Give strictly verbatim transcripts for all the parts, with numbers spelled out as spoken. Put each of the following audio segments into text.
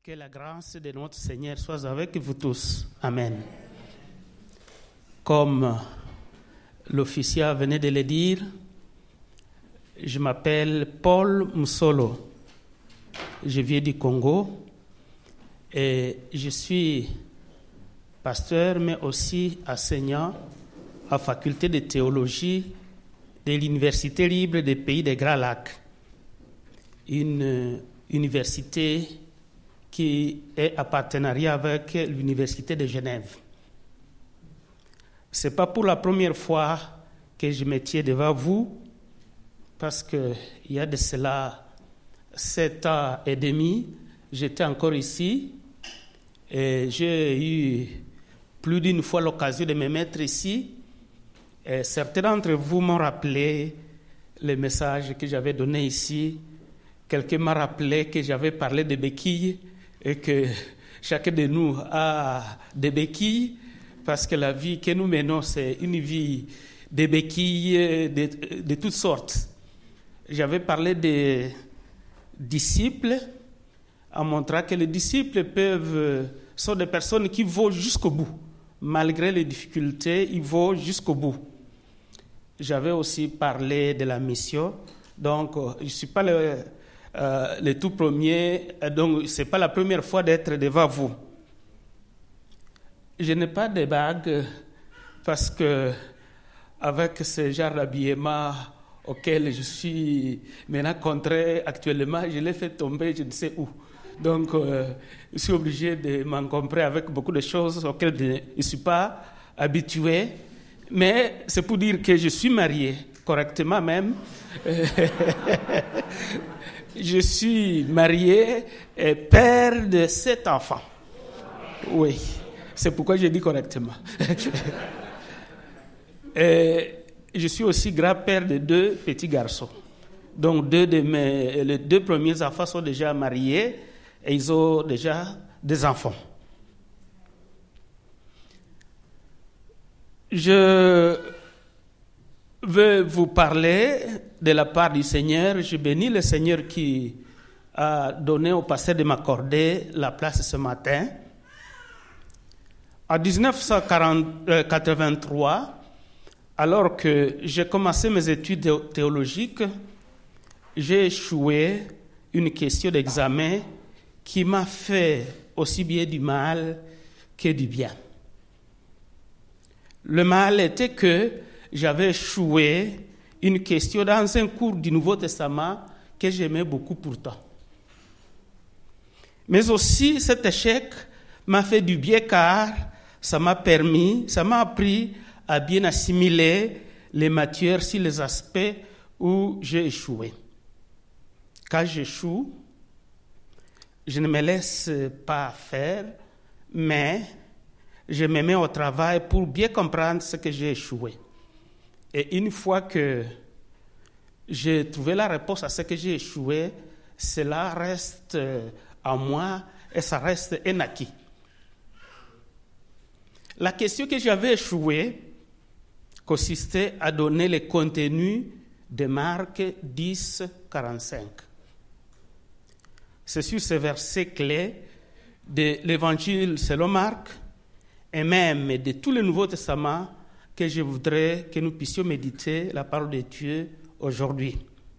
Que la grâce de notre Seigneur soit avec vous tous. Amen. Comme l'officier venait de le dire, je m'appelle Paul Musolo. Je viens du Congo et je suis pasteur, mais aussi enseignant à la faculté de théologie de l'Université libre des Pays des Grands Lacs, une université qui est en partenariat avec l'Université de Genève. Ce n'est pas pour la première fois que je me tiens devant vous, parce qu'il y a de cela sept ans et demi, j'étais encore ici, et j'ai eu plus d'une fois l'occasion de me mettre ici, et certains d'entre vous m'ont rappelé le message que j'avais donné ici. Quelqu'un m'a rappelé que j'avais parlé de béquilles, et que chacun de nous a des béquilles, parce que la vie que nous menons, c'est une vie de béquilles de, de toutes sortes. J'avais parlé des disciples, en montrant que les disciples peuvent, sont des personnes qui vont jusqu'au bout. Malgré les difficultés, ils vont jusqu'au bout. J'avais aussi parlé de la mission, donc je ne suis pas le... Euh, le tout premier, donc ce n'est pas la première fois d'être devant vous. Je n'ai pas de bague parce que avec ce genre d'habillement auquel je suis maintenant contraint actuellement, je l'ai fait tomber je ne sais où. Donc euh, je suis obligé de m'encombrer avec beaucoup de choses auxquelles je ne suis pas habitué. Mais c'est pour dire que je suis marié, correctement même. Je suis marié et père de sept enfants. Oui, c'est pourquoi je dis correctement. Et je suis aussi grand-père de deux petits garçons. Donc, deux de mes, les deux premiers enfants sont déjà mariés et ils ont déjà des enfants. Je veux vous parler de la part du Seigneur. Je bénis le Seigneur qui a donné au pasteur de m'accorder la place ce matin. En dix-neuf cent quatre-vingt-trois, alors que j'ai commencé mes études théologiques, j'ai échoué une question d'examen qui m'a fait aussi bien du mal que du bien. Le mal était que j'avais échoué une question dans un cours du Nouveau Testament que j'aimais beaucoup pourtant. Mais aussi, cet échec m'a fait du bien car ça m'a permis, ça m'a appris à bien assimiler les matières sur les aspects où j'ai échoué. Quand j'échoue, je ne me laisse pas faire, mais je me mets au travail pour bien comprendre ce que j'ai échoué. Et une fois que j'ai trouvé la réponse à ce que j'ai échoué, cela reste en moi et ça reste un acquis. La question que j'avais échoué consistait à donner le contenu de Marc dix, quarante-cinq. C'est sur ce verset clé de l'Évangile selon Marc et même de tout le Nouveau Testament que je voudrais que nous puissions méditer la parole de Dieu aujourd'hui.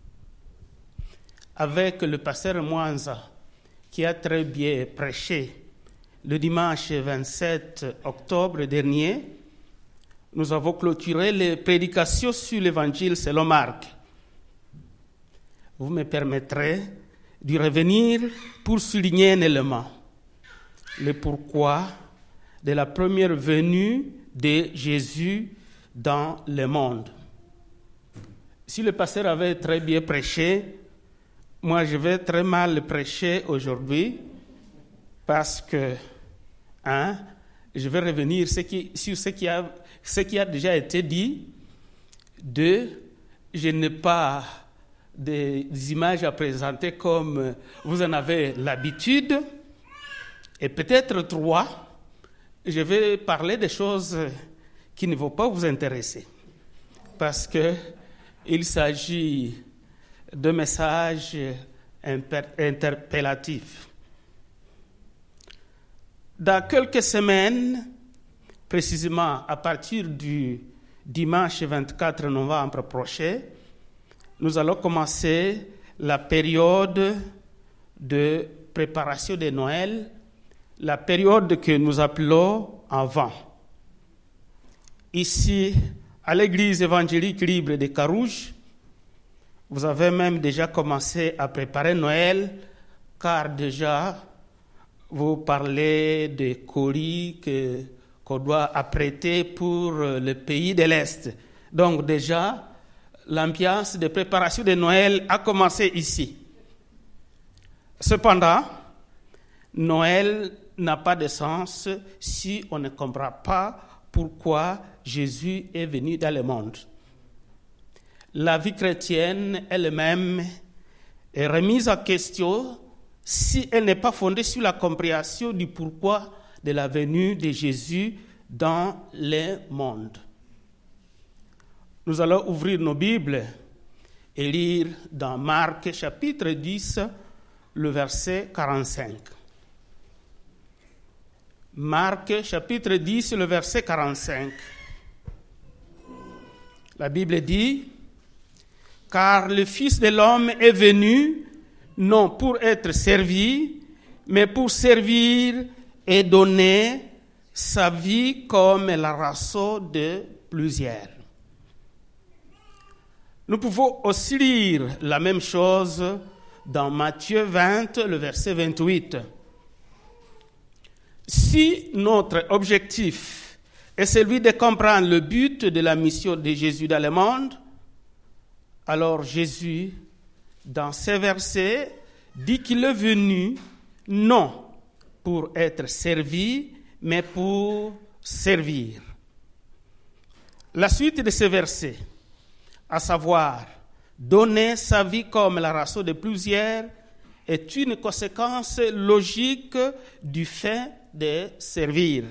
Avec le pasteur Mwanza, qui a très bien prêché le dimanche vingt-sept octobre dernier, nous avons clôturé les prédications sur l'Évangile selon Marc. Vous me permettrez d'y revenir pour souligner un élément, le pourquoi de la première venue de Jésus dans le monde. Si le pasteur avait très bien prêché, moi je vais très mal prêcher aujourd'hui parce que hein, je vais revenir ce qui, sur ce qui, a, ce qui a déjà été dit. Deux, je n'ai pas des, des images à présenter comme vous en avez l'habitude. Et peut-être trois, je vais parler des choses qui ne vont pas vous intéresser, parce qu'il s'agit de messages interpellatifs. Dans quelques semaines, précisément à partir du dimanche vingt-quatre novembre prochain, nous allons commencer la période de préparation de Noël, la période que nous appelons Avant. Ici, à l'église évangélique libre de Carouge, vous avez même déjà commencé à préparer Noël, car déjà, vous parlez des colis que, qu'on doit apprêter pour le pays de l'Est. Donc déjà, l'ambiance de préparation de Noël a commencé ici. Cependant, Noël n'a pas de sens si on ne comprend pas pourquoi Jésus est venu dans le monde. La vie chrétienne elle-même est remise en question si elle n'est pas fondée sur la compréhension du pourquoi de la venue de Jésus dans le monde. Nous allons ouvrir nos Bibles et lire dans Marc chapitre dix, le verset quarante-cinq. Marc chapitre dix, le verset quarante-cinq. La Bible dit: « Car le Fils de l'homme est venu non pour être servi, mais pour servir et donner sa vie comme la rançon de plusieurs. » Nous pouvons aussi lire la même chose dans Matthieu vingt, le verset vingt-huit. Si notre objectif est celui de comprendre le but de la mission de Jésus dans le monde, alors Jésus, dans ces versets, dit qu'il est venu non pour être servi, mais pour servir. La suite de ces versets, à savoir donner sa vie comme la rançon de plusieurs, est une conséquence logique du fait de servir.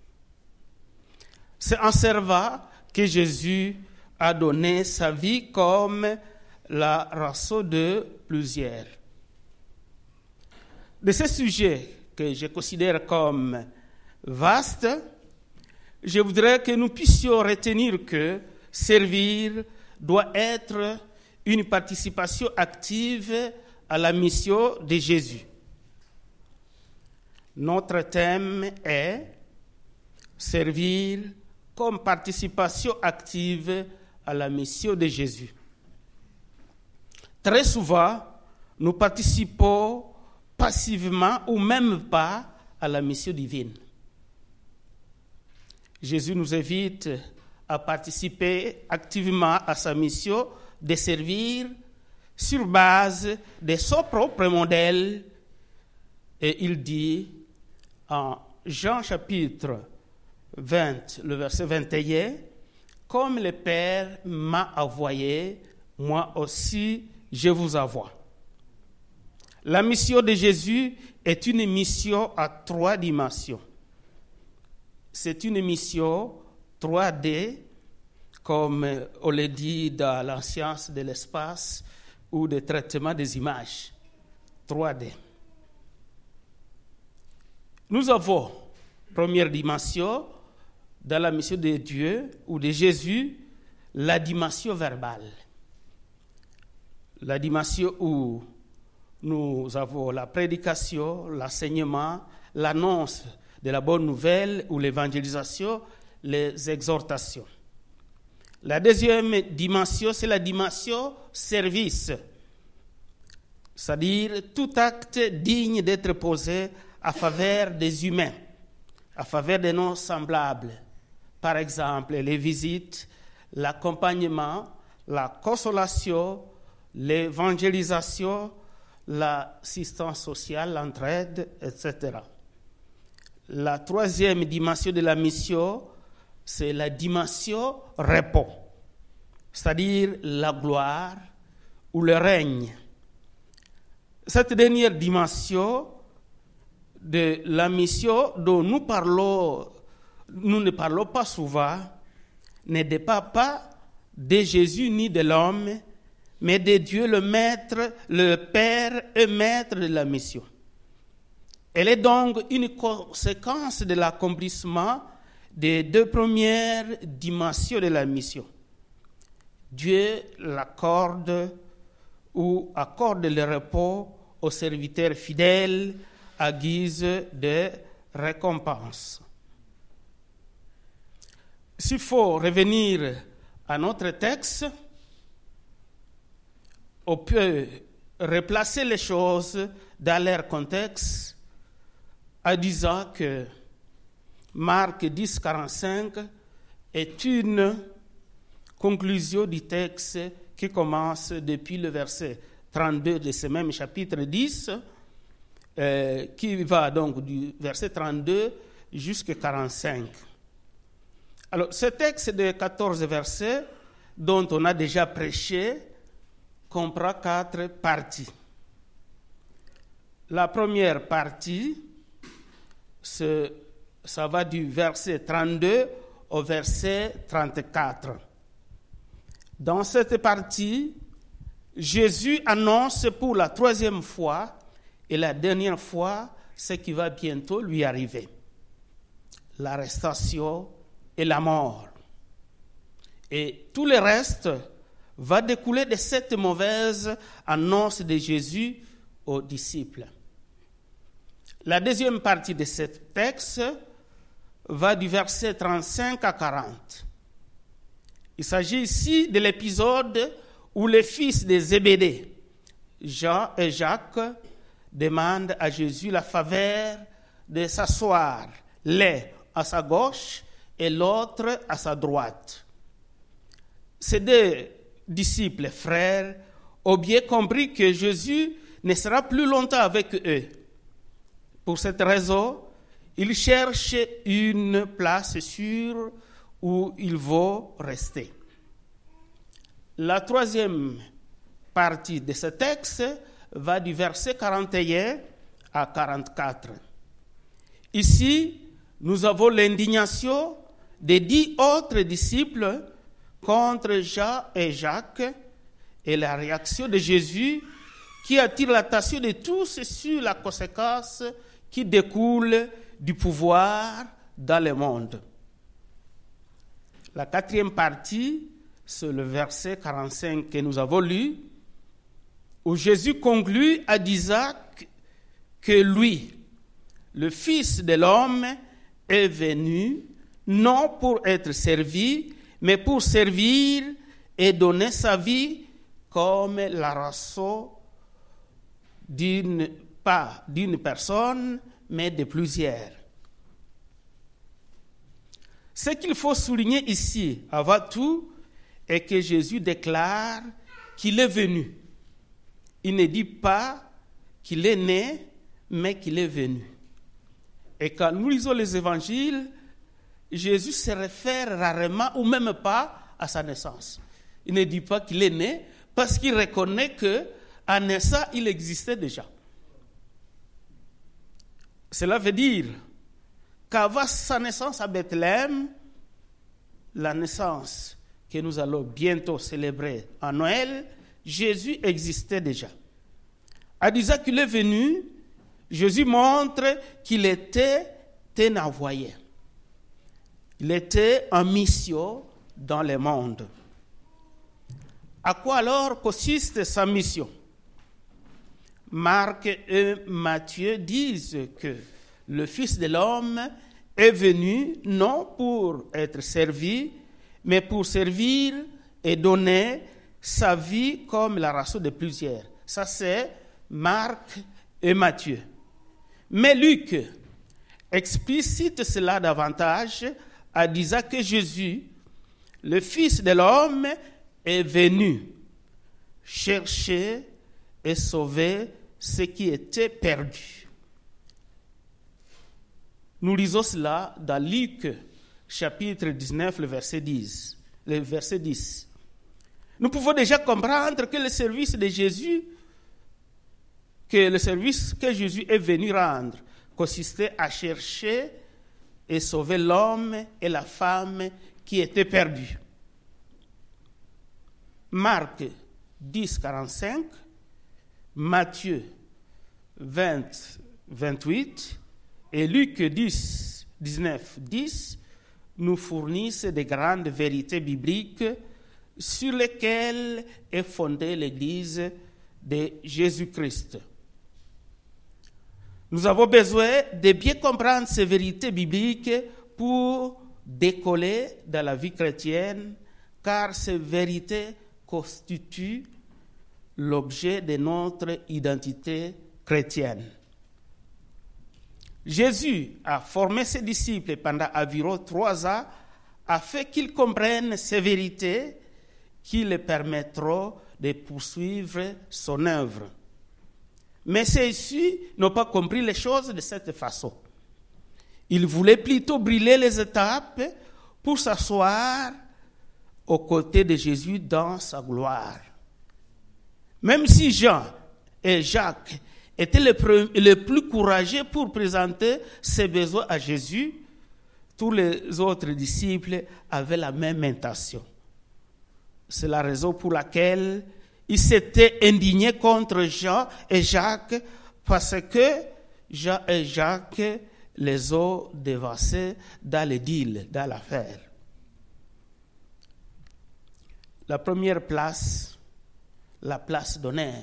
C'est en servant que Jésus a donné sa vie comme la rançon de plusieurs. De ce sujet que je considère comme vaste, je voudrais que nous puissions retenir que servir doit être une participation active à la mission de Jésus. Notre thème est servir comme participation active à la mission de Jésus. Très souvent, nous participons passivement ou même pas à la mission divine. Jésus nous invite à participer activement à sa mission de servir sur base de son propre modèle. Et il dit en Jean chapitre vingt, le verset vingt et un, « Comme le Père m'a envoyé, moi aussi je vous envoie. » La mission de Jésus est une mission à trois dimensions. C'est une mission trois D, comme on le dit dans la science de l'espace ou de traitement des images. trois D. Nous avons, première dimension, dans la mission de Dieu ou de Jésus, la dimension verbale. La dimension où nous avons la prédication, l'enseignement, l'annonce de la bonne nouvelle ou l'évangélisation, les exhortations. La deuxième dimension, c'est la dimension service, c'est-à-dire tout acte digne d'être posé à faveur des humains, à faveur de nos semblables. Par exemple, les visites, l'accompagnement, la consolation, l'évangélisation, l'assistance sociale, l'entraide, et cetera. La troisième dimension de la mission, c'est la dimension repos, c'est-à-dire la gloire ou le règne. Cette dernière dimension de la mission dont nous parlons, nous ne parlons pas souvent, ne dépend pas de Jésus ni de l'homme, mais de Dieu le Maître, le Père et Maître de la mission. Elle est donc une conséquence de l'accomplissement des deux premières dimensions de la mission. Dieu l'accorde ou accorde le repos aux serviteurs fidèles à guise de récompense. S'il faut revenir à notre texte, on peut replacer les choses dans leur contexte en disant que Marc dix, quarante-cinq est une conclusion du texte qui commence depuis le verset trente-deux de ce même chapitre dix, euh, qui va donc du verset trente-deux jusqu'à quarante-cinq. Alors, ce texte de quatorze versets, dont on a déjà prêché, comprend quatre parties. La première partie, c'est, ça va du verset trente-deux au verset trente-quatre. Dans cette partie, Jésus annonce pour la troisième fois et la dernière fois ce qui va bientôt lui arriver: l'arrestation et la mort. Et tout le reste va découler de cette mauvaise annonce de Jésus aux disciples. La deuxième partie de ce texte va du verset trente-cinq à quarante. Il s'agit ici de l'épisode où les fils de Zébédée, Jean et Jacques, demandent à Jésus la faveur de s'asseoir, l'un à sa gauche et l'autre à sa droite. Ces deux disciples frères ont bien compris que Jésus ne sera plus longtemps avec eux. Pour cette raison, ils cherchent une place sûre où ils vont rester. La troisième partie de ce texte va du verset quarante et un à quarante-quatre. Ici, nous avons l'indignation des dix autres disciples contre Jean et Jacques et la réaction de Jésus qui attire l'attention de tous sur la conséquence qui découle du pouvoir dans le monde. La quatrième partie, c'est le verset quarante-cinq que nous avons lu, où Jésus conclut à disant que lui, le Fils de l'homme, est venu non pour être servi, mais pour servir et donner sa vie comme la rançon d'une, pas d'une personne, mais de plusieurs. Ce qu'il faut souligner ici, avant tout, est que Jésus déclare qu'il est venu. Il ne dit pas qu'il est né, mais qu'il est venu. Et quand nous lisons les évangiles, Jésus se réfère rarement ou même pas à sa naissance. Il ne dit pas qu'il est né parce qu'il reconnaît qu'en naissant, il existait déjà. Cela veut dire qu'avant sa naissance à Bethléem, la naissance que nous allons bientôt célébrer à Noël, Jésus existait déjà. En disant qu'il est venu, Jésus montre qu'il était un envoyé. Il était en mission dans le monde. À quoi alors consiste sa mission? Marc et Matthieu disent que le Fils de l'homme est venu non pour être servi, mais pour servir et donner sa vie comme la rançon de plusieurs. Ça, c'est Marc et Matthieu. Mais Luc explicite cela davantage en disant que Jésus, le Fils de l'homme, est venu chercher et sauver ce qui était perdu. Nous lisons cela dans Luc, chapitre dix-neuf, le verset dix. Le verset dix. Nous pouvons déjà comprendre que le service de Jésus, que le service que Jésus est venu rendre, consistait à chercher et sauver l'homme et la femme qui étaient perdus. Marc dix, quarante-cinq, Matthieu vingt, vingt-huit et Luc dix, dix-neuf, dix nous fournissent des grandes vérités bibliques sur lesquelles est fondée l'Église de Jésus-Christ. Nous avons besoin de bien comprendre ces vérités bibliques pour décoller dans la vie chrétienne, car ces vérités constituent l'objet de notre identité chrétienne. Jésus a formé ses disciples pendant environ trois ans afin qu'ils comprennent ces vérités qui les permettront de poursuivre son œuvre. Mais ceux-ci n'ont pas compris les choses de cette façon. Ils voulaient plutôt brûler les étapes pour s'asseoir aux côtés de Jésus dans sa gloire. Même si Jean et Jacques étaient les, pre- les plus courageux pour présenter ses besoins à Jésus, tous les autres disciples avaient la même intention. C'est la raison pour laquelle ils s'étaient indignés contre Jean et Jacques, parce que Jean et Jacques les ont devancés dans le deal, dans l'affaire. La première place, la place d'honneur.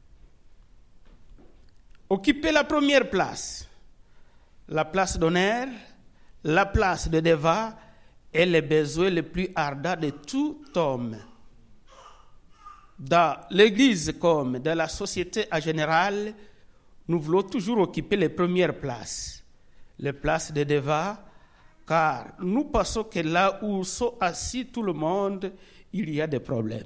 Occuper la première place, la place d'honneur, la place de débat est le besoin le plus ardent de tout homme. Dans l'Église comme dans la société en général, nous voulons toujours occuper les premières places, les places de débat, car nous pensons que là où sont assis tout le monde, il y a des problèmes.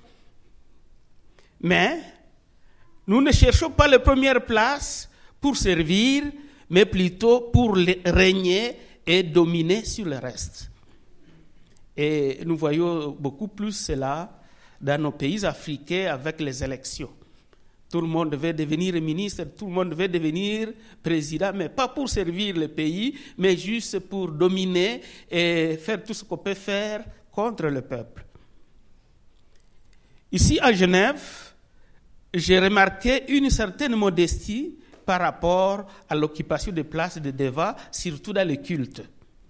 Mais nous ne cherchons pas les premières places pour servir, mais plutôt pour régner et dominer sur le reste. Et nous voyons beaucoup plus cela dans nos pays africains avec les élections. Tout le monde veut devenir ministre, tout le monde veut devenir président, mais pas pour servir le pays, mais juste pour dominer et faire tout ce qu'on peut faire contre le peuple. Ici à Genève, j'ai remarqué une certaine modestie par rapport à l'occupation des places de débat, surtout dans les cultes.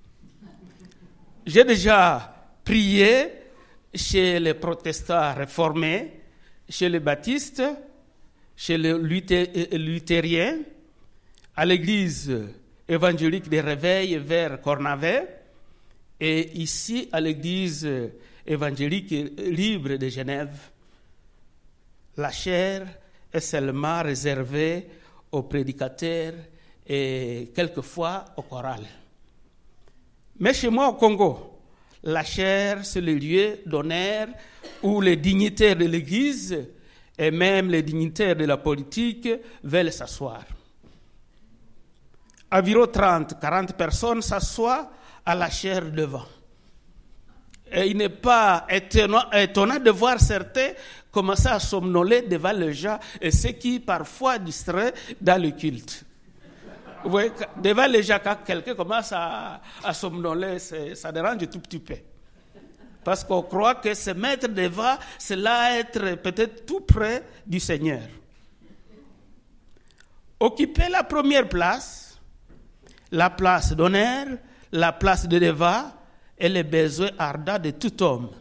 J'ai déjà prié chez les protestants réformés, chez les baptistes, chez les luthériens, à l'église évangélique des Réveils vers Cornavet, et ici à l'église évangélique libre de Genève. La chaire est seulement réservée aux prédicateurs et quelquefois au choral. Mais chez moi au Congo, la chaire, c'est le lieu d'honneur où les dignitaires de l'Église et même les dignitaires de la politique veulent s'asseoir. Environ trente à quarante personnes s'assoient à la chaire devant. Et il n'est pas étonnant, étonnant de voir certains commencer à somnoler devant les gens, et ce qui parfois distrait dans le culte. Vous voyez, devant les gens, quand quelqu'un commence à, à somnoler, ça dérange tout petit peu. Parce qu'on croit que se mettre devant, c'est là être peut-être tout près du Seigneur. Occuper la première place, la place d'honneur, la place de débat, est le besoin ardent de tout homme.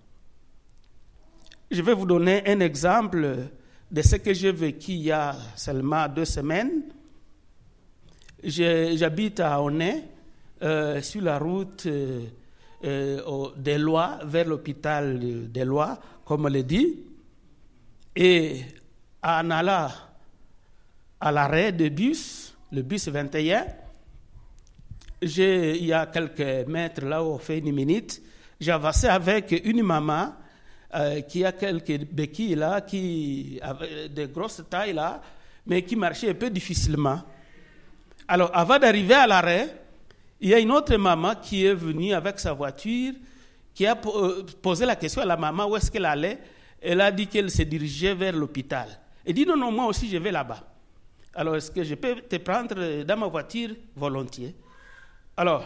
Je vais vous donner un exemple de ce que j'ai vécu il y a seulement deux semaines. Je, j'habite à Oné, euh, sur la route euh, euh, des Lois, vers l'hôpital des Lois, comme on le dit. Et en allant à l'arrêt de bus, le bus vingt et un, j'ai, il y a quelques mètres là où on fait une minute, j'ai avancé avec une maman euh, qui a quelques béquilles là, qui avait de grosses tailles là, mais qui marchait un peu difficilement. Alors, avant d'arriver à l'arrêt, il y a une autre maman qui est venue avec sa voiture, qui a posé la question à la maman où est-ce qu'elle allait. Elle a dit qu'elle se dirigeait vers l'hôpital. Elle dit non, non, moi aussi je vais là-bas. Alors, est-ce que je peux te prendre dans ma voiture? Volontiers. Alors,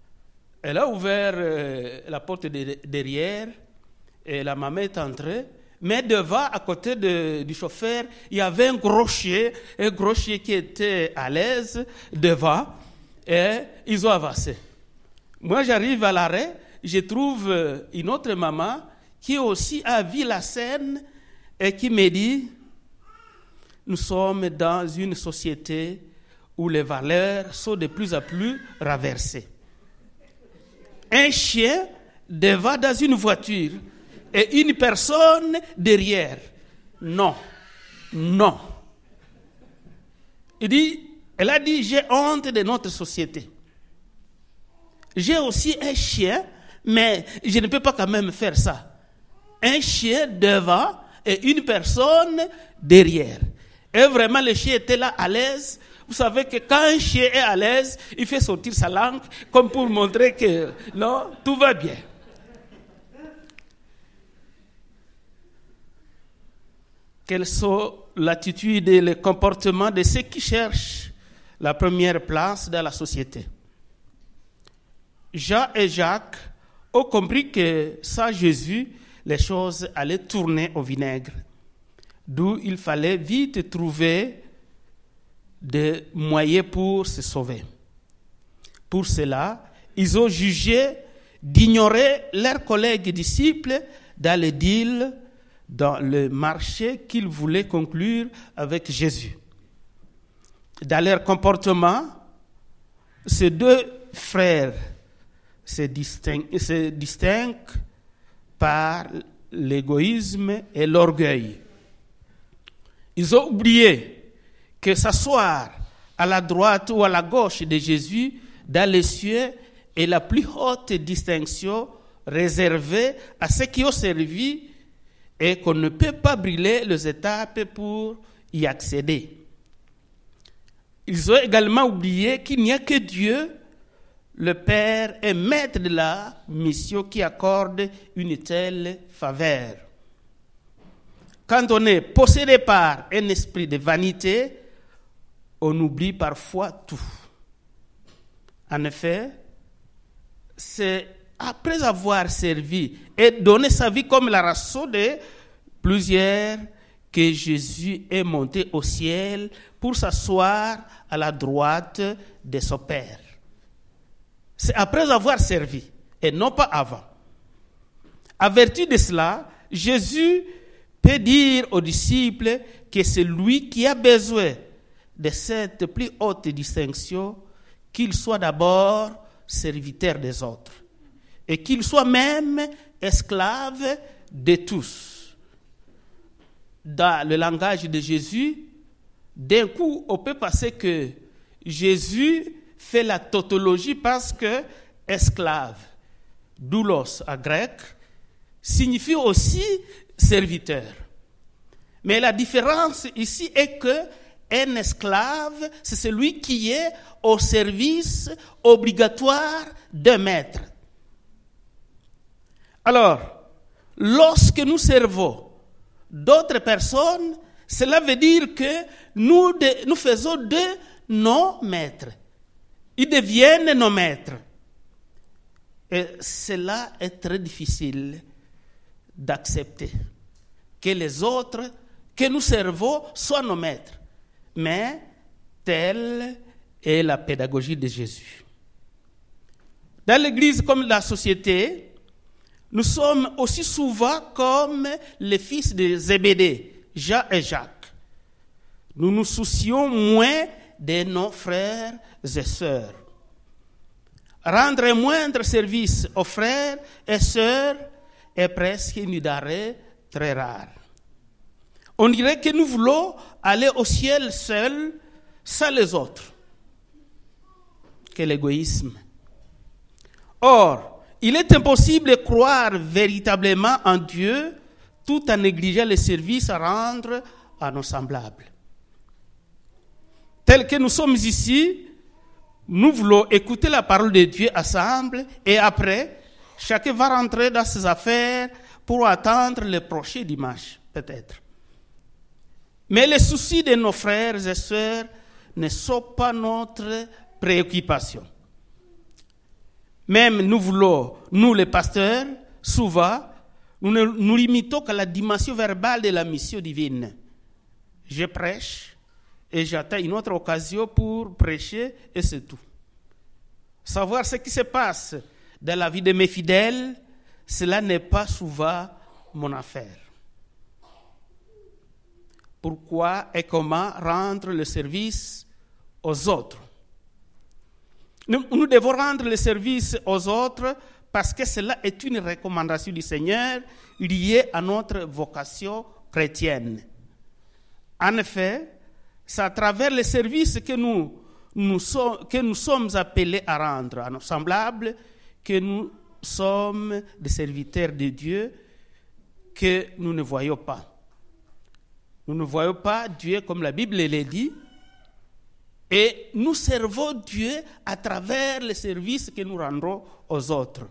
elle a ouvert euh, la porte de, derrière, et la maman est entrée, Mais devant, à côté de, du chauffeur, il y avait un gros chien, un gros chien qui était à l'aise devant, et ils ont avancé. Moi, j'arrive à l'arrêt, je trouve une autre maman qui aussi a vu la scène et qui me dit, nous sommes dans une société où les valeurs sont de plus en plus renversées. Un chien devant dans une voiture et une personne derrière. Non, non. Il dit, elle a dit, j'ai honte de notre société. J'ai aussi un chien, mais je ne peux pas quand même faire ça. Un chien devant et une personne derrière. Et vraiment, le chien était là à l'aise. Vous savez que quand un chien est à l'aise, il fait sortir sa langue comme pour montrer que non, tout va bien. Quelles sont l'attitude et le comportement de ceux qui cherchent la première place dans la société? Jean et Jacques ont compris que sans Jésus, les choses allaient tourner au vinaigre. D'où il fallait vite trouver des moyens pour se sauver. Pour cela, ils ont jugé d'ignorer leurs collègues disciples dans le deal, dans le marché qu'ils voulaient conclure avec Jésus. Dans leur comportement, ces deux frères se distinguent, se distinguent par l'égoïsme et l'orgueil. Ils ont oublié que s'asseoir à la droite ou à la gauche de Jésus dans les cieux est la plus haute distinction réservée à ceux qui ont servi et qu'on ne peut pas brûler les étapes pour y accéder. Ils ont également oublié qu'il n'y a que Dieu, le Père et Maître de la mission, qui accorde une telle faveur. Quand on est possédé par un esprit de vanité, on oublie parfois tout. En effet, c'est après avoir servi et donné sa vie comme la rançon de plusieurs que Jésus est monté au ciel pour s'asseoir à la droite de son Père. C'est après avoir servi et non pas avant. À vertu de cela, Jésus peut dire aux disciples que c'est lui qui a besoin de cette plus haute distinction, qu'il soit d'abord serviteur des autres et qu'il soit même esclave de tous. Dans le langage de Jésus, d'un coup, on peut penser que Jésus fait la tautologie parce que esclave, doulos en grec, signifie aussi serviteur. Mais la différence ici est que un esclave, c'est celui qui est au service obligatoire d'un maître. Alors, lorsque nous servons d'autres personnes, cela veut dire que nous, de, nous faisons de nos maîtres. Ils deviennent nos maîtres. Et cela est très difficile d'accepter. Que les autres que nous servons soient nos maîtres. Mais telle est la pédagogie de Jésus. Dans l'Église comme la société, nous sommes aussi souvent comme les fils de Zébédée, Jean et Jacques. Nous nous soucions moins de nos frères et sœurs. Rendre un moindre service aux frères et sœurs est presque une denrée très rare. On dirait que nous voulons aller au ciel seuls, sans les autres. Quel égoïsme. Or, il est impossible de croire véritablement en Dieu tout en négligeant les services à rendre à nos semblables. Tel que nous sommes ici, nous voulons écouter la parole de Dieu ensemble et après, chacun va rentrer dans ses affaires pour attendre le prochain dimanche, peut-être. Mais les soucis de nos frères et sœurs ne sont pas notre préoccupation. Même nous voulons, nous les pasteurs, souvent, nous ne nous limitons qu'à la dimension verbale de la mission divine. Je prêche et j'attends une autre occasion pour prêcher et c'est tout. Savoir ce qui se passe dans la vie de mes fidèles, cela n'est pas souvent mon affaire. Pourquoi et comment rendre le service aux autres? Nous, nous devons rendre le service aux autres parce que cela est une recommandation du Seigneur liée à notre vocation chrétienne. En effet, c'est à travers le service que nous, nous, sommes, que nous sommes appelés à rendre à nos semblables que nous sommes des serviteurs de Dieu que nous ne voyons pas. Nous ne voyons pas Dieu comme la Bible le dit, et nous servons Dieu à travers le service que nous rendrons aux autres.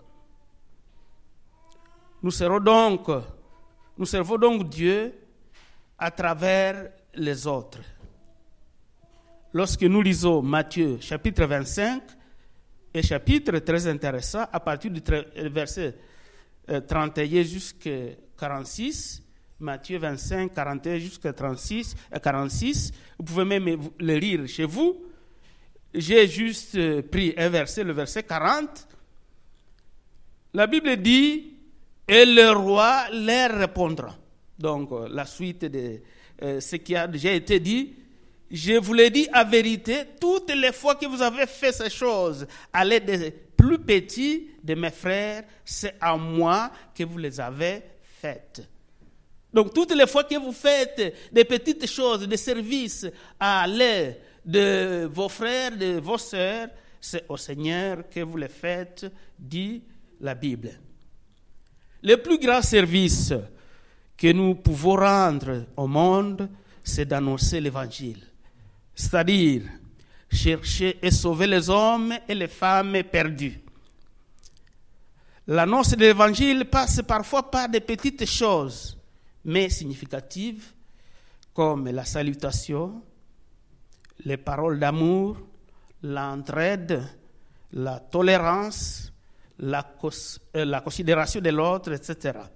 Nous servons donc, nous servons donc Dieu à travers les autres. Lorsque nous lisons Matthieu chapitre vingt-cinq, et chapitre très intéressant, à partir du verset trente et un jusqu'à quarante-six, Matthieu vingt-cinq, quarante et un jusqu'à trente-six, quarante-six, vous pouvez même le lire chez vous. J'ai juste pris un verset, le verset quarante. La Bible dit, et le roi leur répondra. Donc, la suite de euh, ce qui a déjà été dit. Je vous l'ai dit à vérité, toutes les fois que vous avez fait ces choses à l'aide des plus petits de mes frères, c'est à moi que vous les avez faites. Donc, toutes les fois que vous faites des petites choses, des services à l'aide de vos frères, de vos sœurs, c'est au Seigneur que vous les faites, dit la Bible. Le plus grand service que nous pouvons rendre au monde, c'est d'annoncer l'Évangile. C'est-à-dire chercher et sauver les hommes et les femmes perdus. L'annonce de l'Évangile passe parfois par des petites choses, mais significatives, comme la salutation, les paroles d'amour, l'entraide, la tolérance, la, cons- euh, la considération de l'autre, et cetera.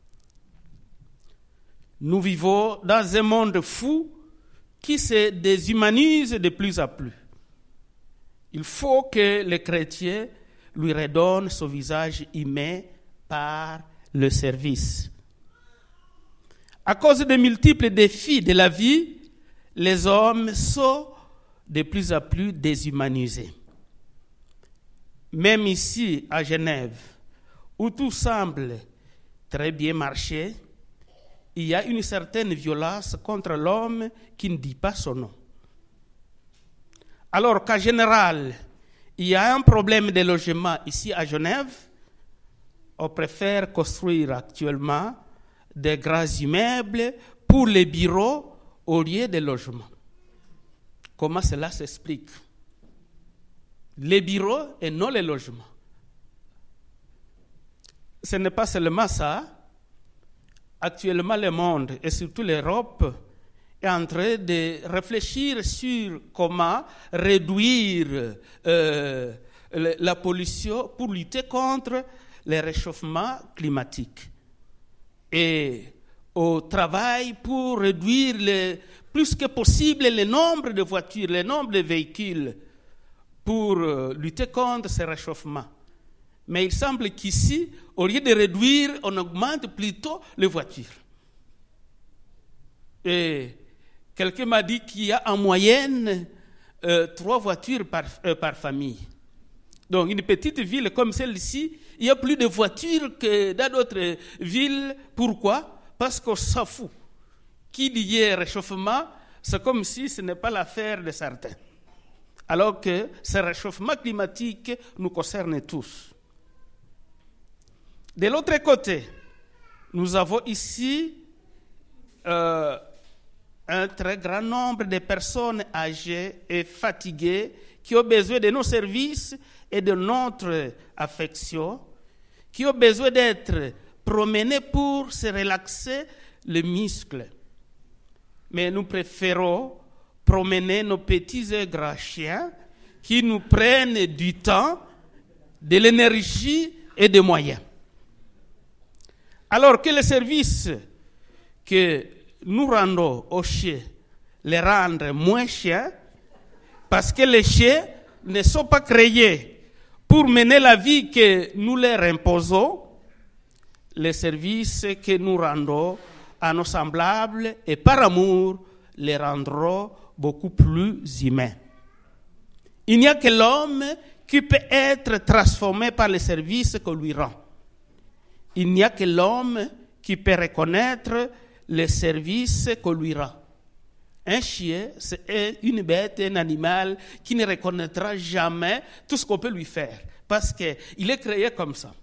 Nous vivons dans un monde fou qui se déshumanise de plus en plus. Il faut que les chrétiens lui redonnent son visage humain par le service. À cause des multiples défis de la vie, les hommes sont de plus en plus déshumanisés. Même ici, à Genève, où tout semble très bien marcher, il y a une certaine violence contre l'homme qui ne dit pas son nom. Alors qu'en général, il y a un problème de logement ici à Genève, on préfère construire actuellement des grands immeubles pour les bureaux au lieu des logements. Comment cela s'explique? Les bureaux et non les logements. Ce n'est pas seulement ça. Actuellement, le monde, et surtout l'Europe, est en train de réfléchir sur comment réduire euh, la pollution pour lutter contre le réchauffement climatique. Et au travail pour réduire le plus que possible le nombre de voitures, le nombre de véhicules pour euh, lutter contre ce réchauffement. Mais il semble qu'ici, au lieu de réduire, on augmente plutôt les voitures. Et quelqu'un m'a dit qu'il y a en moyenne euh, trois voitures par, euh, par famille. Donc, une petite ville comme celle-ci, il y a plus de voitures que dans d'autres villes. Pourquoi? Parce qu'on s'en fout. Qui dit réchauffement, c'est comme si ce n'est pas l'affaire de certains. Alors que ce réchauffement climatique nous concerne tous. De l'autre côté, nous avons ici euh, un très grand nombre de personnes âgées et fatiguées qui ont besoin de nos services et de notre affection, qui ont besoin d'être promenées pour se relaxer les muscles. Mais nous préférons promener nos petits et grands chiens qui nous prennent du temps, de l'énergie et des moyens. Alors que les services que nous rendons aux chiens les rendent moins chers, parce que les chiens ne sont pas créés pour mener la vie que nous leur imposons, les services que nous rendons à nos semblables et par amour les rendront beaucoup plus humains. Il n'y a que l'homme qui peut être transformé par les services qu'on lui rend. Il n'y a que l'homme qui peut reconnaître les services qu'on lui rend. Un chien, c'est une bête, un animal qui ne reconnaîtra jamais tout ce qu'on peut lui faire, parce qu'il est créé comme ça.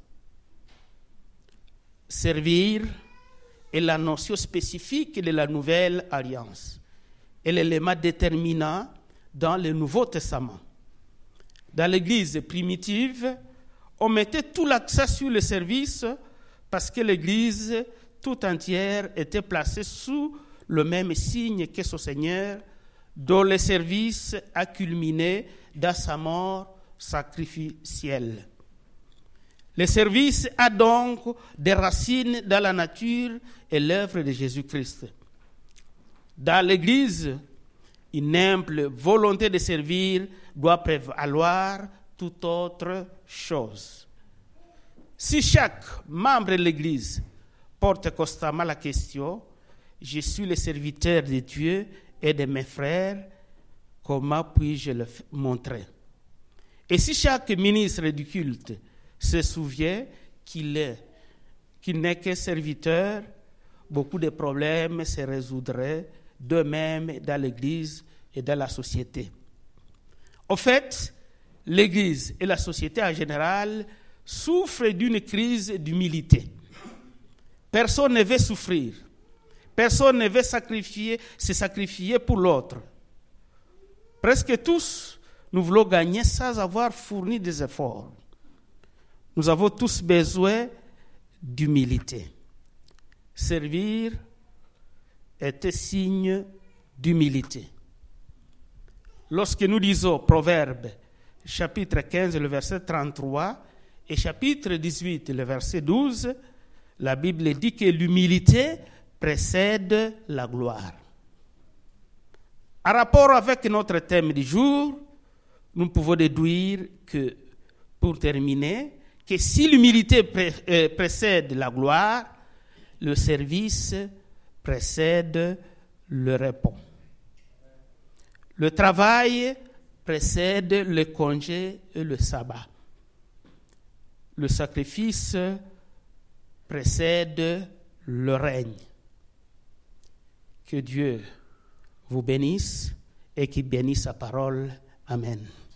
Servir est la notion spécifique de la Nouvelle Alliance et l'élément déterminant dans le Nouveau Testament. Dans l'Église primitive, on mettait tout l'accent sur le service parce que l'Église tout entière était placée sous le même signe que son Seigneur, dont le service a culminé dans sa mort sacrificielle. Le service a donc des racines dans la nature et l'œuvre de Jésus-Christ. Dans l'Église, une humble volonté de servir doit prévaloir toute autre chose. Si chaque membre de l'Église porte constamment la question « Je suis le serviteur de Dieu et de mes frères, comment puis-je le montrer ?» Et si chaque ministre du culte se souvient qu'il est, qu'il n'est que serviteur, beaucoup de problèmes se résoudraient d'eux-mêmes dans l'Église et dans la société. En fait, l'Église et la société en général souffrent d'une crise d'humilité. Personne ne veut souffrir. Personne ne veut sacrifier, se sacrifier pour l'autre. Presque tous, nous voulons gagner sans avoir fourni des efforts. Nous avons tous besoin d'humilité. Servir est un signe d'humilité. Lorsque nous lisons Proverbes, chapitre quinze, le verset trente-trois, et chapitre dix-huit, le verset douze, la Bible dit que l'humilité précède la gloire. En rapport avec notre thème du jour, nous pouvons déduire que, pour terminer, que si l'humilité pré- euh, précède la gloire, le service précède le repos. Le travail précède le congé et le sabbat. Le sacrifice précède le règne. Que Dieu vous bénisse et qu'il bénisse sa parole. Amen.